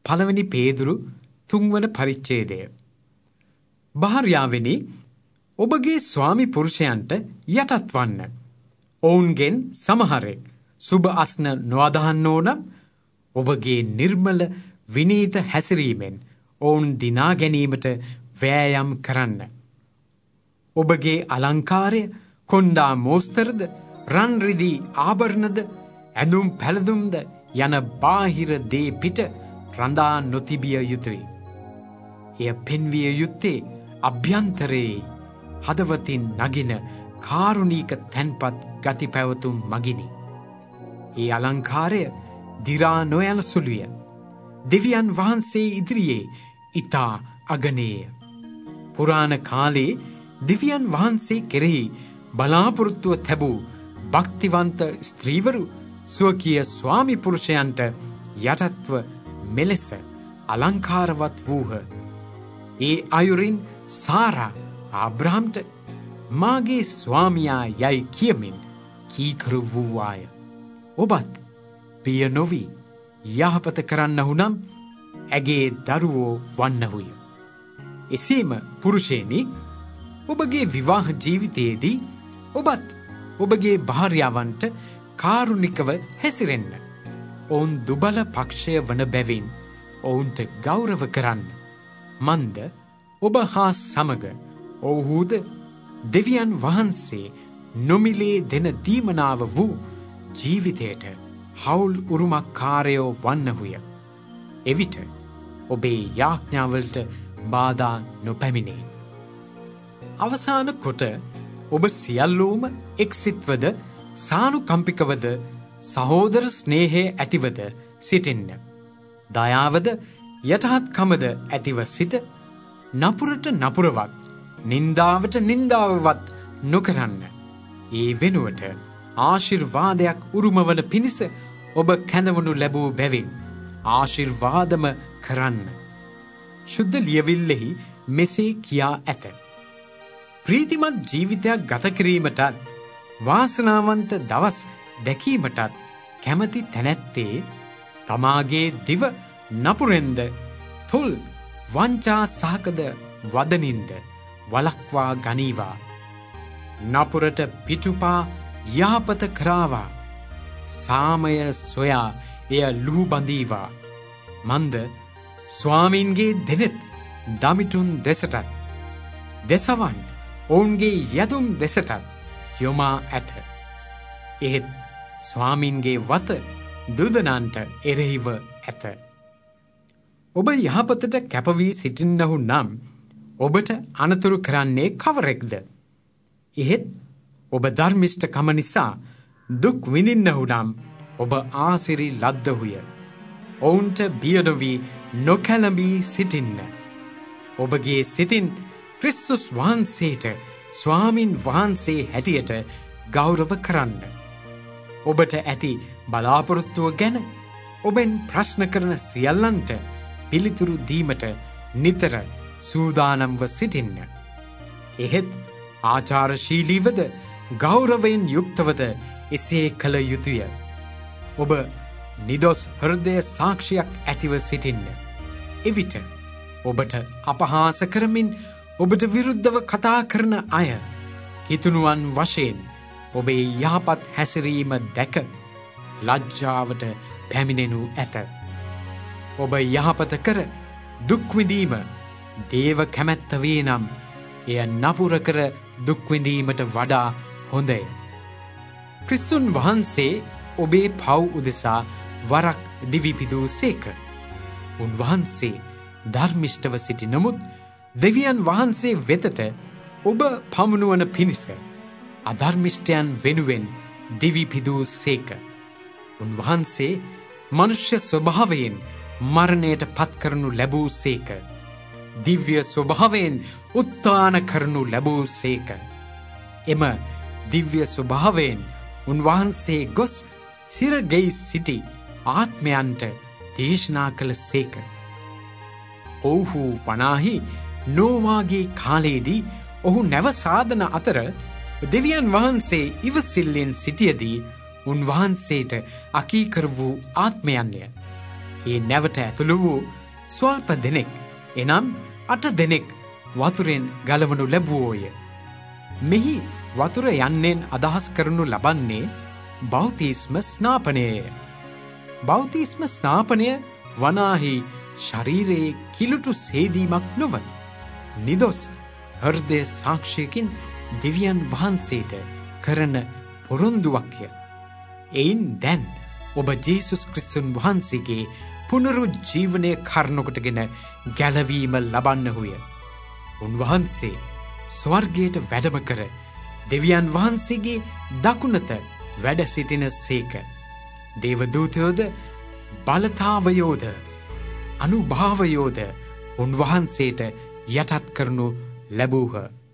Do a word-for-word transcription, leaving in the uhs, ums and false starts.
පළවෙනි පේදුරු තුන්වන පරිච්ඡේදය. භාර්යාවෙනි, ඔබගේ ස්වාමි පුරුෂයන්ට යටත් වන්න. ඔවුන්ගෙන් සමහරෙක් සුබ අස්න නොඅදහන්නෝ නම් ඔබගේ නිර්මල විනීත හැසිරීමෙන් ඔවුන් දිනා ගැනීමට වෑයම් කරන්න. ඔබගේ අලංකාරය කොණ්ඩා මෝස්තරද, රන් රිදී ආභරණද, ඇඳුම් පැළඳුම්ද යන බාහිර දේ පිට රඳා නොතිබිය යුතුය. එය පෙන්විය යුත්තේ අභ්‍යන්තරයේ හදවතින් නගින කාරුණික තැන්පත් ගති පැවතුම් මගිනි. ඒ අලංකාරය දිරා නොයන සුළුය. දෙවියන් වහන්සේ ඉදිරියේ ඊතා අගනේය. පුරාණ කාලේ දෙවියන් වහන්සේ කෙරෙහි බලාපොරොත්තුව තැබූ භක්තිවන්ත ස්ත්‍රීවරු ස්වකීය ස්වාමි පුරුෂයන්ට යටත්ව මෙලෙස අලංකාරවත් වූහ. ඒ අයුරින් සාරා ආබ්‍රහම්ට මාගේ ස්වාමියා යයි කියමින් කීකරු වූවාය. ඔබත් පිය නොවි යහපත කරන්නහු නම් ඇගේ දරුවෝ වන්නහුය. එසේම පුරුෂයනි, ඔබගේ විවාහ ජීවිතයේදී ඔබත් ඔබගේ භාර්යාවන්ට කාරුණිකව හැසිරෙන්න. ඔවුන් දුබල පක්ෂය වන බැවින් ඔවුන්ට ගෞරව කරන්න. මන්ද ඔබ හා සමග ඔවුහුද දෙවියන් වහන්සේ නොමිලේ දෙන දීමනාව වූ ජීවිතයට හවුල් උරුමකාරයෝ වන්නහුය. එවිට ඔබේ යාඥාවලට බාධා නොපැමිණේ. අවසාන කොට ඔබ සියල්ලෝම එක්සිත්වද, සානුකම්පිකවද, සහෝදර ස්නේහය ඇතිවද සිටින්න. දයාවද යටහත්කමද ඇතිව සිට නපුරට නපුරවත්, නින්දාවට නින්දාවවත් නොකරන්න. ඒ වෙනුවට ආශිර්වාදයක් උරුමවන පිණිස ඔබ කැඳවනු ලැබූ බැවින් ආශිර්වාදම කරන්න. ශුද්ධ ලියවිල්ලෙහි මෙසේ කියා ඇත. ප්‍රීතිමත් ජීවිතයක් ගත කිරීමටත් වාසනාවන්ත දවස් දැකීමටත් කැමති තැනැත්තේ තමාගේ දිව නපුරෙන්ද, තොල් වංචා සහකද වදනින්ද වලක්වා ගනීවා. නපුරට පිටුපා යාපත කරාවා. සාමය සොයා එය ලුහු බඳීවා. මන්ද ස්වාමීන්ගේ දෙනෙත් දමිටුන් දෙසටත්, දෙසවන් ඔවුන්ගේ යදුම් දෙසටත් යොමා ඇත. එහෙත් ස්වාමීන්ගේ වත දුදනන්ට එරෙහිව ඇත. ඔබ යහපතට කැපවී සිටින්නහු නම් ඔබට අනතුරු කරන්නේ කවරෙක්ද? එහෙත් ඔබ ධර්මිෂ්ඨකම නිසා දුක් විඳින්නහු නම් ඔබ ආසිරි ලද්දහුය. ඔවුන්ට බිය නොවී නොකැළඹී සිටින්න. ඔබගේ සිතින් ක්‍රිස්තුස් වහන්සේට ස්වාමින් වහන්සේ හැටියට ගෞරව කරන්න. ඔබට ඇති බලාපොරොත්තුව ගැන ඔබෙන් ප්‍රශ්න කරන සියල්ලන්ට පිළිතුරු දීමට නිතර සූදානම්ව සිටින්න. එහෙත් ආචාරශීලීවද ගෞරවයෙන් යුක්තවද එසේ කළ යුතුය. ඔබ නිදොස් හෘදය සාක්ෂියක් ඇතිව සිටින්න. එවිට ඔබට අපහාස කරමින් ඔබට විරුද්ධව කතා කරන අය කිතුණුවන් වශයෙන් ඔබේ යහපත් හැසිරීම දැක ලජ්ජාවට පැමිණෙනු ඇත. ඔබ යහපත කර දුක් විඳීම දේව කැමැත්ත වේ නම් එය නපුර කර දුක් විඳීමට වඩා හොඳය. ක්‍රිස්තුන් වහන්සේ ඔබේ පව් උදෙසා වරක් දිවිපිදූ සේක. උන්වහන්සේ ධර්මිෂ්ඨව සිටි නමුත් දෙවියන් වහන්සේ වෙතට ඔබ පමුණුවන පිණිස අධර්මිෂ්ඨයන් වෙනුවෙන් දිවිපිදූ සේක. උන්වහන්සේ මනුෂ්‍ය ස්වභාවයෙන් මරණයට පත් කරනු ලැබූ සේක. දිව්‍ය ස්වභාවයෙන් උත්ථාන කරනු ලැබූ සේක. එම දිව්‍ය ස්වභාවයෙන් උන්වහන්සේ ගොස් සිරගෙයි සිටි ආත්මයන්ට දේශනා කළ සේක. ඔවුහු වනාහි නෝවාගේ කාලයේදී ඔහු නැව සාධන අතර දෙවියන් වහන්සේ ඉවසිල්ලෙන් සිටියදී උන්වහන්සේට අකීකර වූ ආත්මයන්ය. ඒ නැවට ඇතුළු වූ ස්වල්ප දෙනෙක් එනම් අට දෙනෙක් වතුරෙන් ගලවනු ලැබුවෝය. මෙහි වතුර යන්නෙන් අදහස් කරනු ලබන්නේ බෞතිස්ම ස්නාපනයය. බෞතිස්ම ස්නාපනය වනාහි ශරීරයේ කිලුටු සේදීමක් නොව නිදොස් හෘදය සාක්ෂයකින් දෙවියන් වහන්සේට කරන පොරොන්දුවක්ය. එයින් දැන් ඔබ ජේසුස් ක්‍රිස්තුන් වහන්සේගේ පුනරුජ්ජීවනය කරනකොටගෙන ගැලවීම ලබන්නහුය. උන්වහන්සේ ස්වර්ගයට වැඩම කර දෙවියන් වහන්සේගේ දකුණත වැඩ සිටින සේක. දේවදූතයෝද බලතාවයෝද අනුභාවයෝද උන්වහන්සේට යටත් කරනු ලැබූහ.